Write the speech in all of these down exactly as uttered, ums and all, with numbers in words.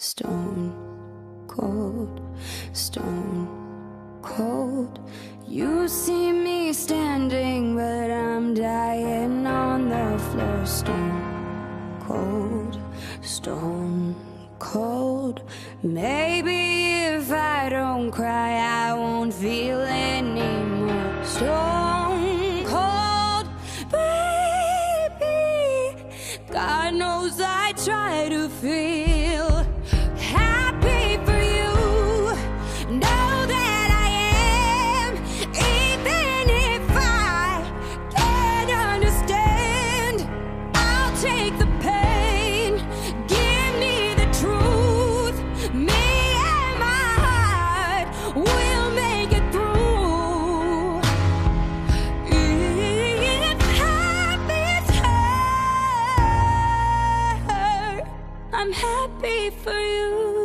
Stone cold, stone cold. You see me standing, but I'm dying on the floor. Stone cold, stone cold. Maybe if I don't cry, I won't feel anymore. Stone cold, baby. God knows I try to feel happy for you. Know that I am, even if I can't understand. I'll take the pain, give me the truth. Me and my heart will make it through. If happy's hurt, I'm happy for you.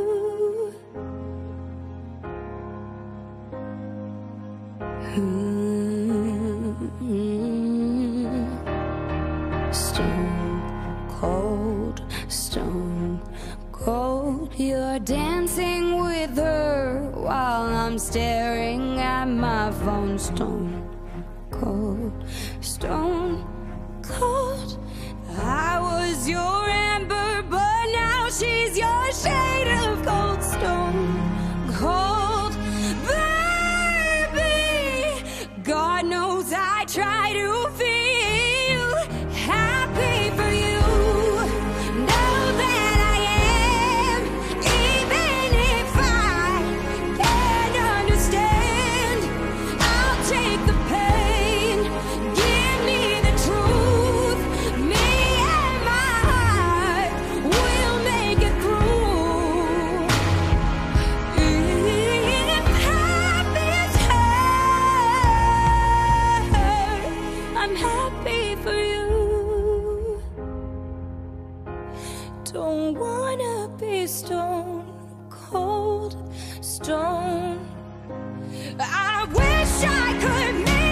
Stone cold, stone cold. You're dancing with her while I'm staring at my phone. Stone cold, stone cold. I was your amber, but now she's your shade of gold. Stone cold, baby. God knows I try to feel happy for you. Know that I am, even if I can't understand. I'll take the pain, give me the truth. Me and my heart will make it through. If happy's hurt, I'm happy for you. Don't wanna be stone cold, stone. I wish I could make